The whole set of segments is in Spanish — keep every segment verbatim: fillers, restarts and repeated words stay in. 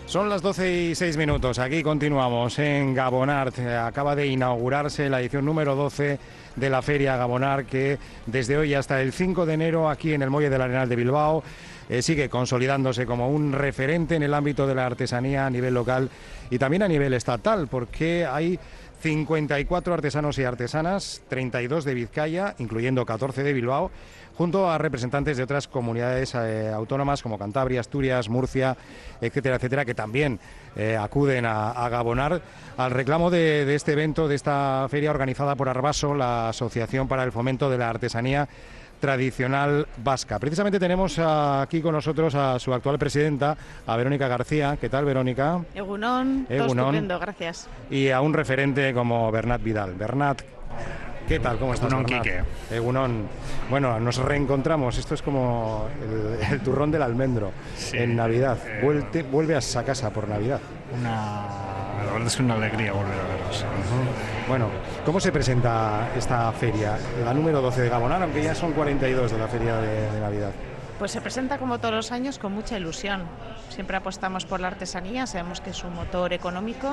Son las doce y seis minutos, aquí continuamos en Gabonart. Acaba de inaugurarse la edición número doce de la Feria Gabonart, que desde hoy hasta el cinco de enero aquí en el Muelle del Arenal de Bilbao eh, sigue consolidándose como un referente en el ámbito de la artesanía a nivel local y también a nivel estatal, porque hay cincuenta y cuatro artesanos y artesanas, treinta y dos de Vizcaya, incluyendo catorce de Bilbao, junto a representantes de otras comunidades eh, autónomas como Cantabria, Asturias, Murcia, etcétera, etcétera, que también eh, acuden a, a Gabonart al reclamo de, de este evento, de esta feria organizada por Arbaso, la Asociación para el Fomento de la Artesanía Tradicional Vasca. Precisamente tenemos aquí con nosotros a su actual presidenta, a Verónica García. ¿Qué tal, Verónica? Egunon, todo estupendo, gracias. Y a un referente como Bernat Vidal. Bernat, ¿qué tal? ¿Cómo estás, Egunon, Bernat? Quique. Egunon. Bueno, nos reencontramos. Esto es como el, el turrón del almendro, sí, en Navidad. Eh, vuelve, vuelves a casa por Navidad. Una, la verdad es que una alegría volver a veros. Uh-huh. Bueno, ¿cómo se presenta esta feria? La número doce de Gabonart, aunque ya son cuarenta y dos de la feria de, de Navidad. Pues se presenta como todos los años con mucha ilusión. Siempre apostamos por la artesanía, sabemos que es un motor económico.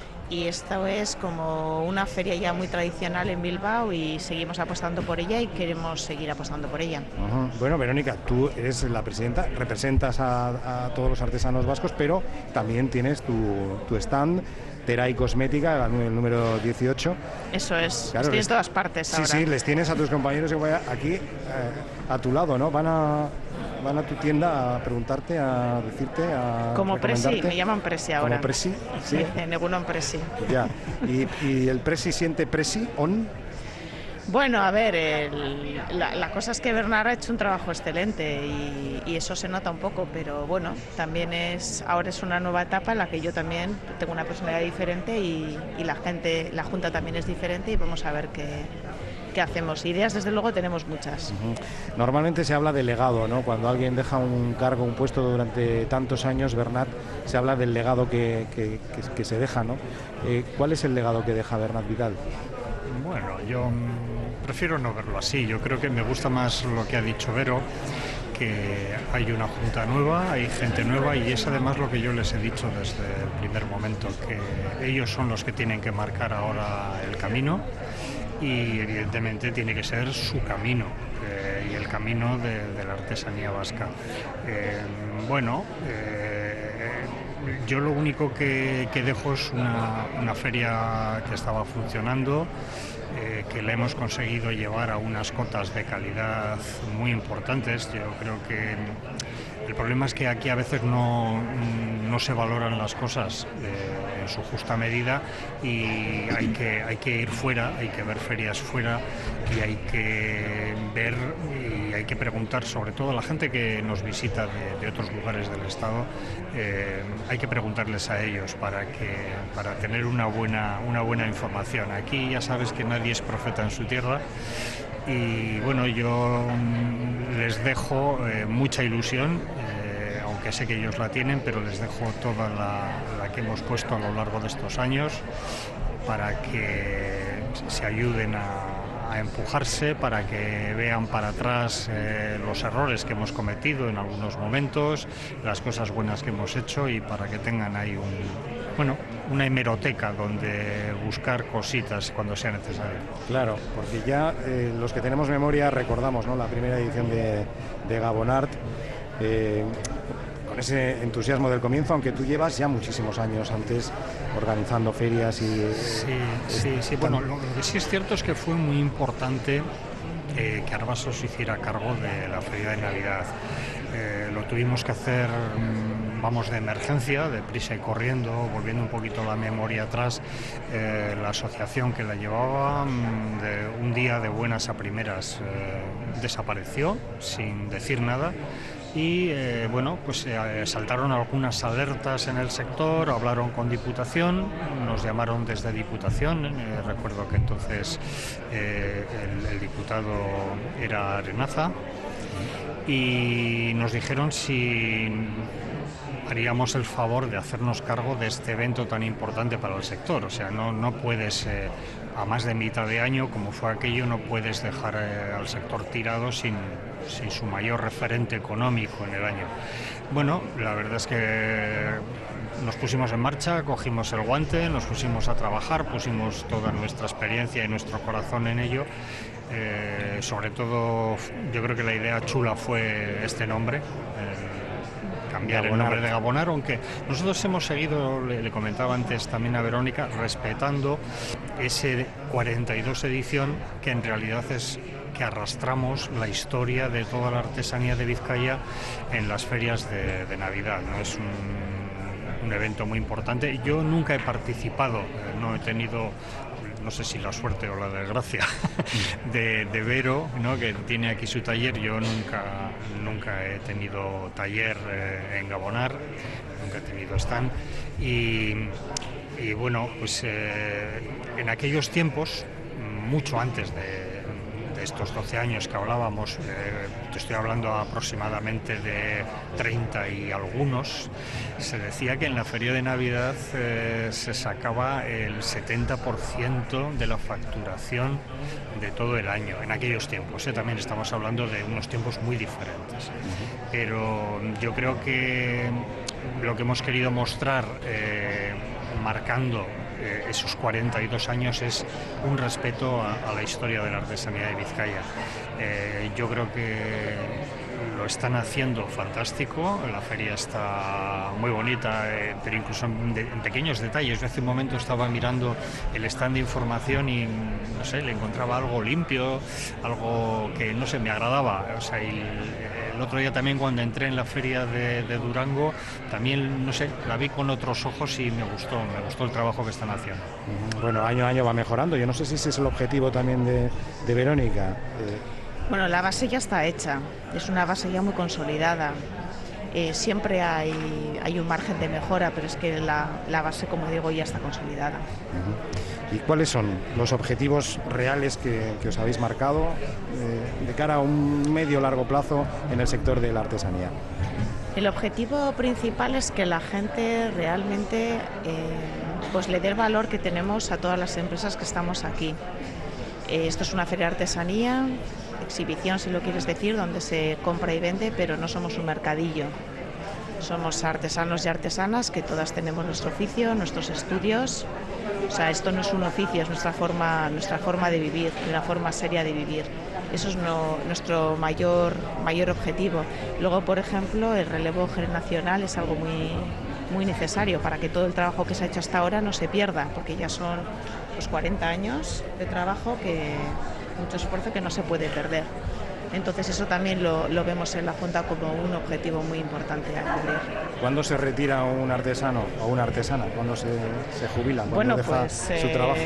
Y esto es como una feria ya muy tradicional en Bilbao y seguimos apostando por ella y queremos seguir apostando por ella. Uh-huh. Bueno, Verónica, tú eres la presidenta, representas a, a todos los artesanos vascos, pero también tienes tu, tu stand, Terai Cosmética, el número dieciocho. Eso es, claro, estoy les, en todas partes ahora. Sí, sí, les tienes a tus compañeros aquí eh, a tu lado, ¿no? Van a... Van a tu tienda a preguntarte, a decirte, a Como Presi, me llaman Presi ahora. Como Presi, sí. Me dicen Egunon Presi. Ya. ¿Y, y el Presi siente Presi on? Bueno, a ver, el, la, la cosa es que Bernat ha hecho un trabajo excelente y, y eso se nota un poco, pero bueno, también es ahora es una nueva etapa en la que yo también tengo una personalidad diferente y, y la gente, la Junta también es diferente y vamos a ver qué, qué hacemos. Ideas, desde luego, tenemos muchas. Uh-huh. Normalmente se habla de legado, ¿no? Cuando alguien deja un cargo, un puesto durante tantos años, Bernat, se habla del legado que, que, que, que se deja, ¿no? Eh, ¿Cuál es el legado que deja Bernat Vidal? Bueno, yo prefiero no verlo así. Yo creo que me gusta más lo que ha dicho Vero, que hay una junta nueva, hay gente nueva y es además lo que yo les he dicho desde el primer momento, que ellos son los que tienen que marcar ahora el camino y evidentemente tiene que ser su camino eh, y el camino de, de la artesanía vasca. Eh, bueno, eh, yo lo único que, que dejo es una, una feria que estaba funcionando, eh, que la hemos conseguido llevar a unas cotas de calidad muy importantes. Yo creo que el problema es que aquí a veces no, no se valoran las cosas eh, en su justa medida y hay que, hay que ir fuera, hay que ver ferias fuera y hay que ver y hay que preguntar, sobre todo a la gente que nos visita de, de otros lugares del Estado, eh, hay que preguntarles a ellos para, que, para tener una buena, una buena información. Aquí ya sabes que nadie es profeta en su tierra. Y bueno, yo les dejo eh, mucha ilusión, eh, aunque sé que ellos la tienen, pero les dejo toda la, la que hemos puesto a lo largo de estos años para que se ayuden a, a empujarse, para que vean para atrás eh, los errores que hemos cometido en algunos momentos, las cosas buenas que hemos hecho y para que tengan ahí un... Bueno, una hemeroteca donde buscar cositas cuando sea necesario. Claro, porque ya eh, los que tenemos memoria recordamos, ¿no?, la primera edición de, de Gabonart, eh, con ese entusiasmo del comienzo, aunque tú llevas ya muchísimos años antes organizando ferias y... Eh, sí, sí, sí. Bueno, lo, lo que sí es cierto es que fue muy importante eh, que Arbaso se hiciera cargo de la feria de Navidad. Eh, lo tuvimos que hacer... vamos, de emergencia, de prisa y corriendo, volviendo un poquito la memoria atrás, eh, la asociación que la llevaba, de un día de buenas a primeras, eh, desapareció sin decir nada. Y eh, bueno, pues eh, saltaron algunas alertas en el sector, hablaron con Diputación, nos llamaron desde Diputación, eh, recuerdo que entonces eh, el, el diputado era Arenaza, y nos dijeron si haríamos el favor de hacernos cargo de este evento tan importante para el sector. O sea, no, no puedes, eh, a más de mitad de año, como fue aquello, no puedes dejar eh, al sector tirado sin, sin su mayor referente económico en el año. Bueno, la verdad es que nos pusimos en marcha, cogimos el guante, nos pusimos a trabajar, pusimos toda nuestra experiencia y nuestro corazón en ello. Eh, sobre todo, yo creo que la idea chula fue este nombre, eh, cambiar el nombre de Gabonar, aunque nosotros hemos seguido, le, le comentaba antes también a Verónica, respetando ese cuarenta y dos edición, que en realidad es que arrastramos la historia de toda la artesanía de Vizcaya en las ferias de, de Navidad, ¿no? Es un, un evento muy importante. Yo nunca he participado, eh, no he tenido, no sé si la suerte o la desgracia, de, de Vero, ¿no?, que tiene aquí su taller. Yo nunca, nunca he tenido taller eh, en Gabonar, nunca he tenido stand. Y, y bueno, pues eh, en aquellos tiempos, mucho antes de estos doce años que hablábamos, eh, te estoy hablando aproximadamente de treinta y algunos, se decía que en la feria de Navidad eh, se sacaba el setenta por ciento de la facturación de todo el año, en aquellos tiempos, eh, también estamos hablando de unos tiempos muy diferentes, pero yo creo que lo que hemos querido mostrar eh, marcando Eh, esos cuarenta y dos años es un respeto a, a la historia de la artesanía de Vizcaya. Eh, yo creo que lo están haciendo fantástico, la feria está muy bonita, eh, pero incluso en, de, en pequeños detalles. Yo hace un momento estaba mirando el stand de información y, no sé, le encontraba algo limpio, algo que, no sé, me agradaba. O sea, y, el otro día también, cuando entré en la feria de, de Durango, también, no sé, la vi con otros ojos y me gustó, me gustó el trabajo que están haciendo. Bueno, año a año va mejorando. Yo no sé si ese es el objetivo también de, de Verónica. Eh... Bueno, la base ya está hecha, es una base ya muy consolidada. Eh, siempre hay, hay un margen de mejora, pero es que la, la base, como digo, ya está consolidada. Uh-huh. ¿Y cuáles son los objetivos reales que, que os habéis marcado eh, de cara a un medio largo plazo en el sector de la artesanía? El objetivo principal es que la gente realmente eh, pues le dé el valor que tenemos a todas las empresas que estamos aquí. Eh, esto es una feria de artesanía, exhibición si lo quieres decir, donde se compra y vende, pero no somos un mercadillo. Somos artesanos y artesanas que todas tenemos nuestro oficio, nuestros estudios. O sea, esto no es un oficio, es nuestra forma, nuestra forma de vivir, una forma seria de vivir. Eso es no, nuestro mayor, mayor objetivo. Luego, por ejemplo, el relevo generacional es algo muy, muy necesario para que todo el trabajo que se ha hecho hasta ahora no se pierda, porque ya son los cuarenta años de trabajo, que mucho esfuerzo que no se puede perder. Entonces eso también lo, lo vemos en la Junta como un objetivo muy importante a cubrir. ¿Cuándo se retira un artesano o una artesana? ¿Cuándo se, se jubila? ¿Cuándo bueno, deja pues, su eh... trabajo?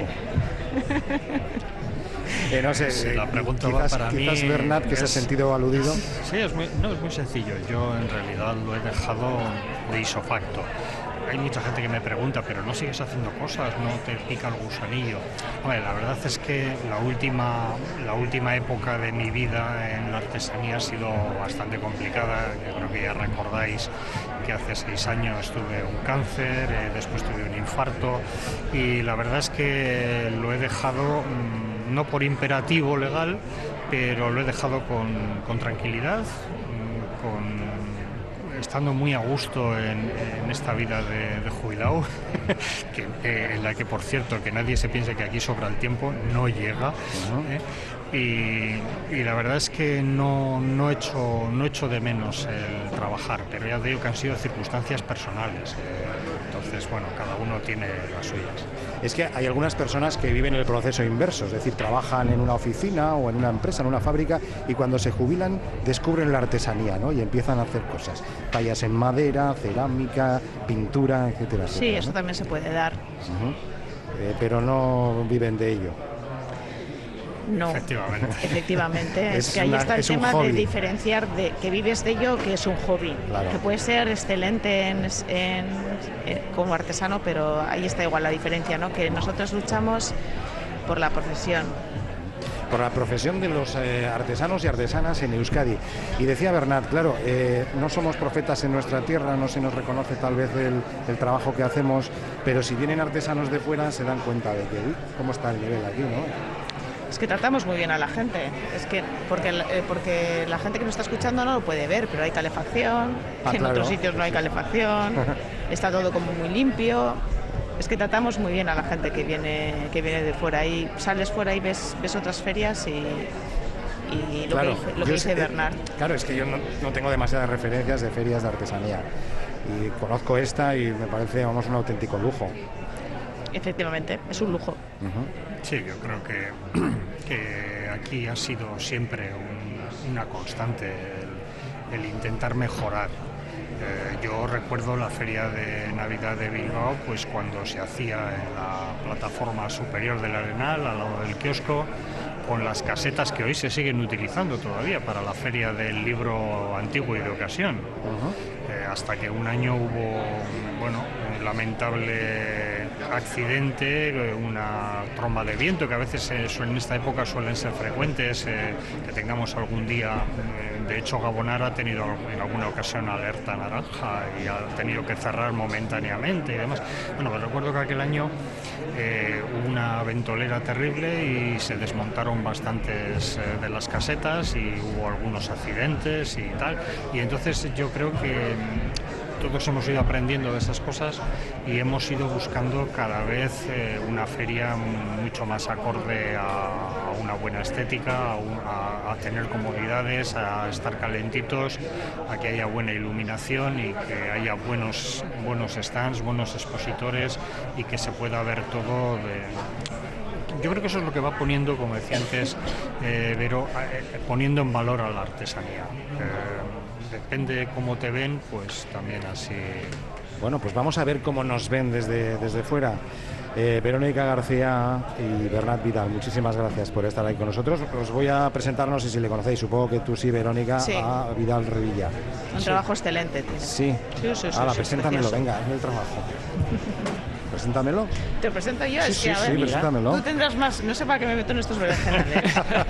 eh, no sé, sí, la pregunta quizás, va para quizás mí Bernat, que es... se ha sentido aludido. Sí, es muy, no, es muy sencillo. Yo en realidad lo he dejado de isofacto. Hay mucha gente que me pregunta, pero ¿no sigues haciendo cosas? ¿No te pica el gusanillo? Hombre, la verdad es que la última, la última época de mi vida en la artesanía ha sido bastante complicada. Yo creo que ya recordáis que hace seis años tuve un cáncer, eh, después tuve un infarto, y la verdad es que lo he dejado, mmm, no por imperativo legal, pero lo he dejado con, con tranquilidad, mmm, con... estando muy a gusto en, en esta vida de, de jubilado, que, eh, en la que, por cierto, que nadie se piense que aquí sobra el tiempo, no llega. Uh-huh. ¿eh? Y, y la verdad es que no, no, echo, no echo de menos el trabajar, pero ya digo que han sido circunstancias personales. Eh, entonces, bueno, cada uno tiene las suyas. Es que hay algunas personas que viven el proceso inverso, es decir, trabajan en una oficina o en una empresa, en una fábrica, y cuando se jubilan descubren la artesanía, ¿no? Y empiezan a hacer cosas, tallas en madera, cerámica, pintura, etcétera. Sí, etcétera, eso ¿no? también se puede dar. Uh-huh. eh, pero no viven de ello. No, efectivamente, efectivamente. es es que ahí una, está el tema de diferenciar de que vives de ello, que es un hobby, claro, que puede ser excelente en, en, en, como artesano, pero ahí está igual la diferencia, ¿no? Que nosotros luchamos por la profesión. Por la profesión de los eh, artesanos y artesanas en Euskadi. Y decía Bernat, claro, eh, no somos profetas en nuestra tierra, no se nos reconoce tal vez el, el trabajo que hacemos, pero si vienen artesanos de fuera se dan cuenta de que, uy, cómo está el nivel aquí, ¿no? Es que tratamos muy bien a la gente, es que porque, eh, porque la gente que nos está escuchando no lo puede ver, pero hay calefacción, ah, en claro, otros sitios no hay calefacción. está todo como muy limpio. Es que tratamos muy bien a la gente que viene, que viene de fuera. Y sales fuera y ves, ves otras ferias y, y lo Claro, que, lo que yo dice sé- Bernard. Claro, es que yo no, no tengo demasiadas referencias de ferias de artesanía. Y conozco esta y me parece, vamos, un auténtico lujo. Efectivamente, es un lujo. Ujú. Sí, yo creo que, que aquí ha sido siempre un- una constante el, el intentar mejorar. Eh, yo recuerdo la feria de Navidad de Bilbao, pues cuando se hacía en la plataforma superior del Arenal, al lado del kiosco, con las casetas que hoy se siguen utilizando todavía para la feria del libro antiguo y de ocasión. Eh, hasta que un año hubo, bueno, un lamentable accidente, eh, una tromba de viento, que a veces eh, suelen- en esta época suelen ser frecuentes, eh, que tengamos algún día. eh, de hecho, Gabonar ha tenido en alguna ocasión alerta naranja y ha tenido que cerrar momentáneamente y demás. Bueno, pues recuerdo que aquel año eh, hubo una ventolera terrible y se desmontaron bastantes eh, de las casetas y hubo algunos accidentes y tal. Y entonces yo creo que mm, todos hemos ido aprendiendo de esas cosas y hemos ido buscando cada vez eh, una feria mucho más acorde a, a una buena estética, a, un- a- a tener comodidades, a estar calentitos, a que haya buena iluminación y que haya buenos, buenos stands, buenos expositores y que se pueda ver todo de... Yo creo que eso es lo que va poniendo, como decía antes, eh, Vero, eh, poniendo en valor a la artesanía. Eh, depende cómo te ven, pues también así. Bueno, pues vamos a ver cómo nos ven desde, desde fuera. Eh, Verónica García y Bernat Vidal, muchísimas gracias por estar ahí con nosotros. Os voy a presentarnos, y si le conocéis, supongo que tú sí, Verónica, Sí. a Vidal Revilla. Un trabajo excelente tiene. Sí. Sí, sí, sí, Ahora, sí, preséntamelo, precioso. venga, hazme el trabajo. Preséntamelo. ¿Te presento yo? Sí, es sí, que, a sí, ver, preséntamelo. tú tendrás más... No sé para qué me meto en estos berenjenales.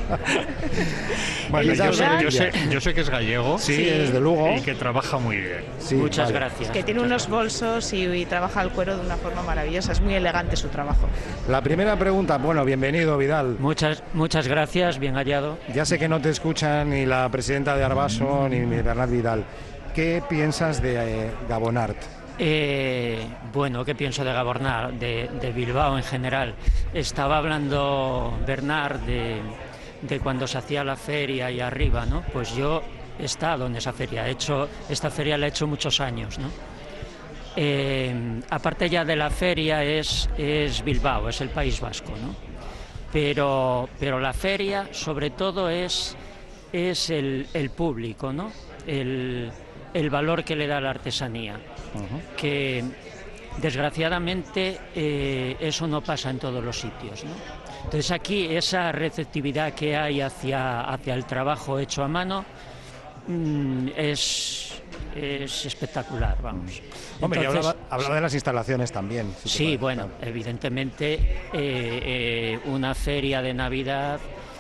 Bueno, El yo sé, Vidal- yo, sé, yo sé que es gallego Sí, Sí. desde luego. y que trabaja muy bien. Sí, Muchas vale. gracias. que tiene unos bolsos y, y trabaja el cuero de una forma maravillosa. Es muy elegante su trabajo. La primera pregunta, bueno, bienvenido, Vidal. Muchas, muchas gracias, bien hallado. Ya sé que no te escuchan ni la presidenta de Arbaso ni Bernat Vidal. ¿Qué piensas de eh, Gabonart? Eh, bueno, ¿qué pienso de Gabornar, de, de Bilbao en general? Estaba hablando Bernard de, de cuando se hacía la feria y arriba, ¿no? Pues yo he estado en esa feria, he hecho, esta feria la he hecho muchos años, ¿no? Eh, aparte ya de la feria es, es Bilbao, es el País Vasco, ¿no? Pero, pero la feria sobre todo es, es el, el público, ¿no? El, el valor que le da la artesanía, que desgraciadamente eh, eso no pasa en todos los sitios, ¿no? Entonces aquí esa receptividad que hay hacia, hacia el trabajo hecho a mano mm, es, es espectacular, vamos. Hombre, y Entonces, hablaba, hablaba de las instalaciones también. si te sí, parece. bueno, evidentemente eh, eh, una feria de Navidad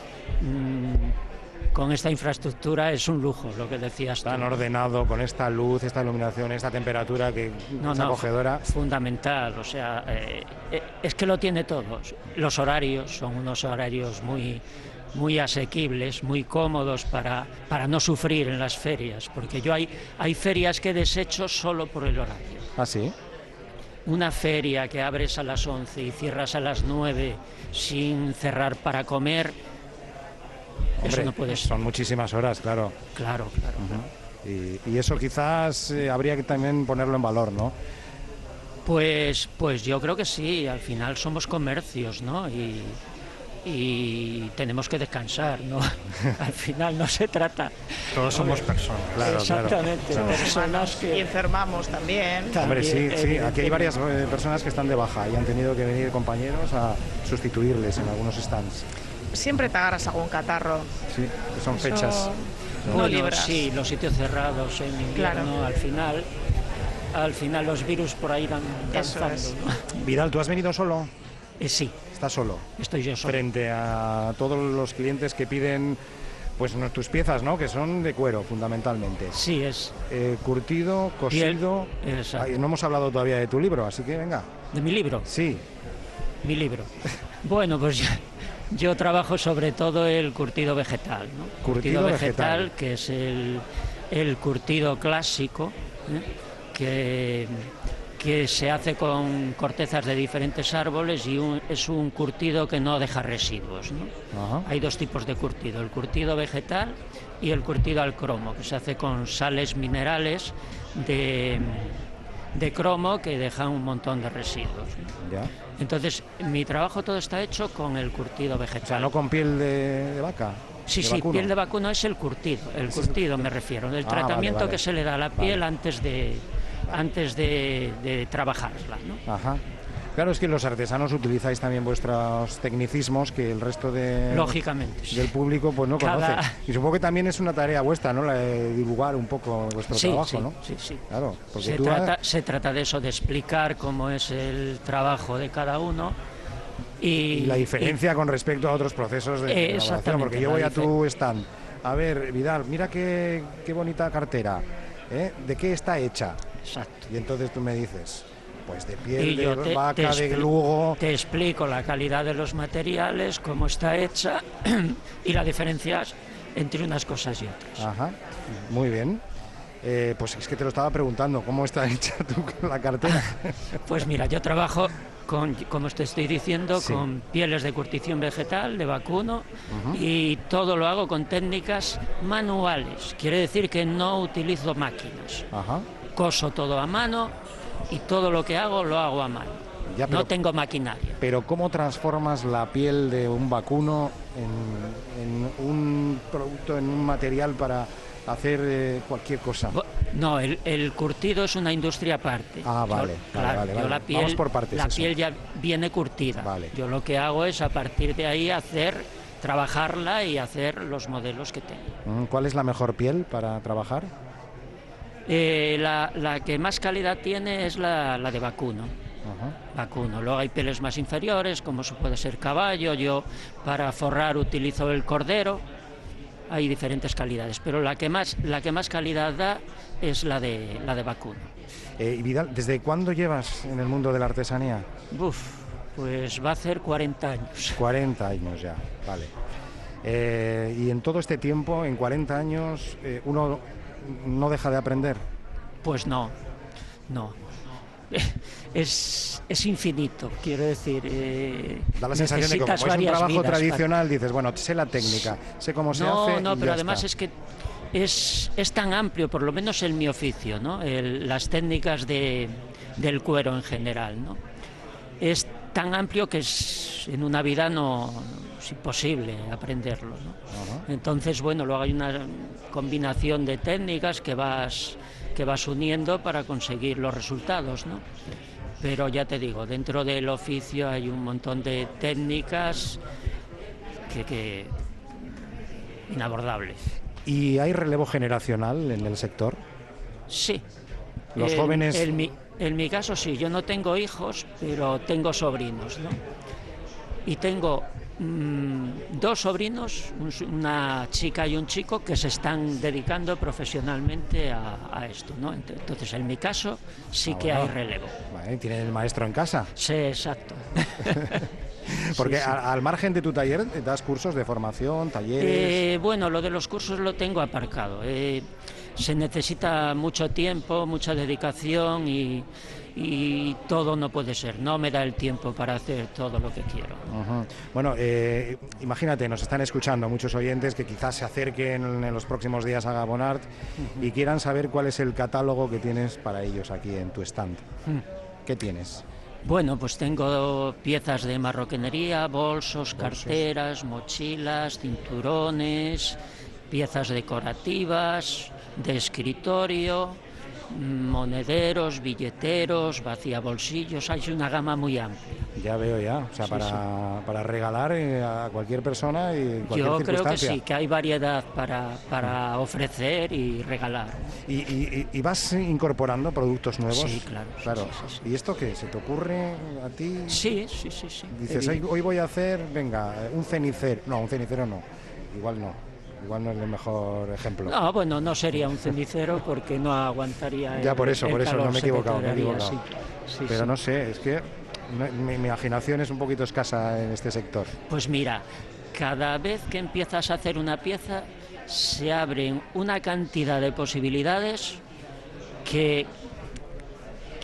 mm, con esta infraestructura es un lujo, lo que decías tú. Tan ordenado, con esta luz, esta iluminación, esta temperatura que No, es no, acogedora. fundamental, o sea, eh, eh, es que lo tiene todo. Los horarios son unos horarios muy, muy asequibles, muy cómodos para, para no sufrir en las ferias, porque yo hay, hay ferias que desecho solo por el horario. ¿Ah, sí? Una feria que abres a las once y cierras a las nueve sin cerrar para comer, eso Hombre, no puede ser. son muchísimas horas, claro. Claro, claro. claro. Y, y eso quizás eh, habría que también ponerlo en valor, ¿no? Pues, pues yo creo que sí, al final somos comercios, ¿no? Y, y tenemos que descansar, ¿no? Al final no se trata. Todos somos personas. Claro, Exactamente, claro, claro. personas Y que... enfermamos también. Hombre, sí, También, sí. Aquí hay evidentemente. varias eh, personas que están de baja y han tenido que venir compañeros a sustituirles en algunos stands. Siempre te agarras a algún catarro. Sí, son Eso fechas. No Bueno, libras. sí, los sitios cerrados en invierno, Claro. al final, al final los virus por ahí dan Eso danzando, es. ¿no? Vidal, ¿tú has venido solo? Eh, sí, ¿Estás solo? estoy yo solo. Frente a todos los clientes que piden pues no- tus piezas, ¿no? Que son de cuero, fundamentalmente. Sí, es Eh, curtido, Piel, cosido. exacto. Ay, no hemos hablado todavía de tu libro, así que venga. de mi libro. Sí, Mi libro. Bueno, pues yo, yo trabajo sobre todo el curtido vegetal, ¿no? Curtido vegetal. que es el, el curtido clásico, ¿eh? que, que se hace con cortezas de diferentes árboles y un, es un curtido que no deja residuos, ¿no? Ajá. Hay dos tipos de curtido, el curtido vegetal y el curtido al cromo, que se hace con sales minerales de, de cromo que dejan un montón de residuos, ¿no? Ya. Entonces, mi trabajo todo está hecho con el curtido vegetal. O sea, no con piel de, de vaca. Sí, de sí, vacuno. piel de vacuno es el curtido, el curtido me refiero, el Ah, tratamiento vale, vale. que se le da a la piel Vale. antes de antes de, de trabajarla, ¿no? Ajá. Claro, es que los artesanos utilizáis también vuestros tecnicismos que el resto de, Lógicamente, sí. del público pues no Cada- conoce. Y supongo que también es una tarea vuestra, ¿no? La de divulgar un poco vuestro Sí, trabajo, sí, ¿no? sí, sí. Claro, porque Se tú trata, se trata de eso, de explicar cómo es el trabajo de cada uno y, y la diferencia con respecto a otros procesos de Eh, elaboración, exactamente, porque yo la voy a dife- tu stand. A ver, Vidal, mira qué, qué bonita cartera. ¿eh? ¿De qué está hecha? y- exacto. Y entonces tú me dices, pues de piel Y de yo te, vaca, te de expli- lugo. te explico la calidad de los materiales, cómo está hecha y la diferencia entre unas cosas y otras. Ajá, muy bien. Eh, pues es que te lo estaba preguntando, ¿cómo está hecha tu, la cartera? Pues mira, yo trabajo con, como te estoy diciendo, Sí. con pieles de curtición vegetal, de vacuno, y todo lo hago con técnicas manuales. Quiere decir que no utilizo máquinas. Ajá. Coso todo a mano y todo lo que hago lo hago a mano. Ya, pero- No tengo maquinaria. Pero ¿cómo transformas la piel de un vacuno en, en un producto, en un material para hacer eh, cualquier cosa? Bo- No, el, el curtido es una industria aparte. Ah, Yo- vale, vale, claro, vale, yo vale. la piel, Vamos por partes, la eso. piel ya viene curtida. Vale. Yo lo que hago es a partir de ahí hacer, trabajarla y hacer los modelos que tengo. Mm, ¿Cuál es la mejor piel para trabajar? Eh, la, la que más calidad tiene es la, la de vacuno. Ajá. Vacuno. Luego hay pieles más inferiores, como se puede ser caballo. Yo para forrar utilizo el cordero. Hay diferentes calidades, pero la que más, la que más calidad da es la de, la de vacuno. Eh, y Vidal, ¿desde cuándo llevas en el mundo de la artesanía? Uf, pues va a hacer cuarenta años. cuarenta años ya, vale. Eh, y en todo este tiempo, en cuarenta años, eh, uno no deja de aprender. Pues no, no. Es, es infinito, quiero decir. Eh, Da la sensación de que como necesitas es un varias trabajo vidas para- tradicional, dices, bueno, sé la técnica, sé cómo se No, hace. no, y pero ya además está. es que es, es tan amplio, por lo menos en mi oficio, ¿no? El- las técnicas de, del cuero en general, ¿no? Es tan amplio que es, en una vida no es imposible aprenderlo, ¿no? Ajá. Entonces, bueno, luego hay una combinación de técnicas que vas, que vas uniendo para conseguir los resultados, ¿no? Pero ya te digo, dentro del oficio hay un montón de técnicas que, que inabordables. ¿Y hay relevo generacional en el sector? Sí. Los En- jóvenes- En mi, en mi caso sí, yo no tengo hijos, pero tengo sobrinos, ¿no? Y tengo mm, dos sobrinos, un s- una chica y un chico, que se están dedicando profesionalmente a, a esto, ¿no? Ent- Entonces, en mi caso sí Ah, que bueno. hay relevo. Vale, tienen el maestro en casa. Sí, exacto. Porque Sí, sí. a- al margen de tu taller, das cursos de formación, talleres. Eh, bueno, lo de los cursos lo tengo aparcado. Eh, se necesita mucho tiempo, mucha dedicación y, y todo no puede ser. No me da el tiempo para hacer todo lo que quiero. Ujú. Bueno, eh, imagínate, nos están escuchando muchos oyentes que quizás se acerquen en los próximos días a Gabonart y quieran saber cuál es el catálogo que tienes para ellos aquí en tu stand. ¿Qué tienes? Bueno, pues tengo piezas de marroquinería, bolsos, carteras, mochilas, cinturones, piezas decorativas, de escritorio, monederos, billeteros, vaciabolsillos. Hay una gama muy amplia. Ya veo ya, o sea, Sí, para, para regalar eh, a cualquier persona y en cualquier Yo creo que circunstancia. sí, que hay variedad para, para ofrecer y regalar. ¿Y, y- y- y vas incorporando productos nuevos? Sí, claro, sí, claro. sí, sí, sí. ¿Y esto qué? ¿Se te ocurre a ti? Sí, sí, sí, sí. Dices, Evi- "Hoy- hoy voy a hacer, venga, un cenicero". No, un cenicero no. Igual no. Igual no es el mejor ejemplo. No, bueno, no sería un cenicero porque no aguantaría. Ya, el- por eso, el por eso, calor, no me he se equivocado, me he deterioraría, equivocado. sí, sí, Pero sí. no sé, es que no- mi, mi imaginación es un poquito escasa en este sector. Pues mira, cada vez que empiezas a hacer una pieza se abren una cantidad de posibilidades que,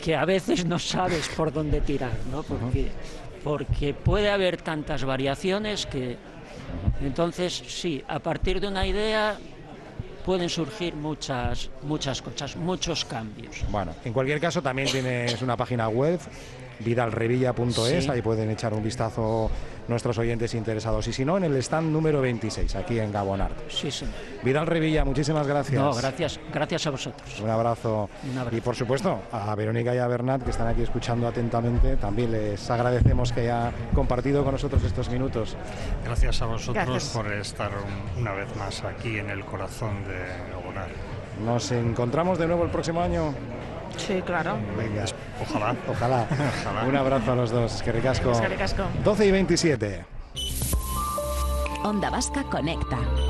que a veces no sabes por dónde tirar, ¿no? Porque, porque puede haber tantas variaciones que entonces sí, a partir de una idea pueden surgir muchas muchas cosas, muchos cambios. Bueno, en cualquier caso también tienes una página web, vidalrevilla punto es, sí. Ahí pueden echar un vistazo nuestros oyentes interesados. Y si no, en el stand número veintiséis, aquí en Gabonart. Sí, sí. Vidal Revilla, muchísimas gracias. No, gracias, gracias a vosotros. Un abrazo. Un abrazo. Y por supuesto, a Verónica y a Bernat, que están aquí escuchando atentamente, también les agradecemos que haya compartido con nosotros estos minutos. Gracias a vosotros Gracias. por estar un, una vez más aquí en el corazón de Gabonart. Nos encontramos de nuevo el próximo año. Sí, claro. Venga, Ojalá. ojalá. Ojalá. Un abrazo a los dos. Que ricasco. Que ricasco. doce y veintisiete. Onda Vasca Conecta.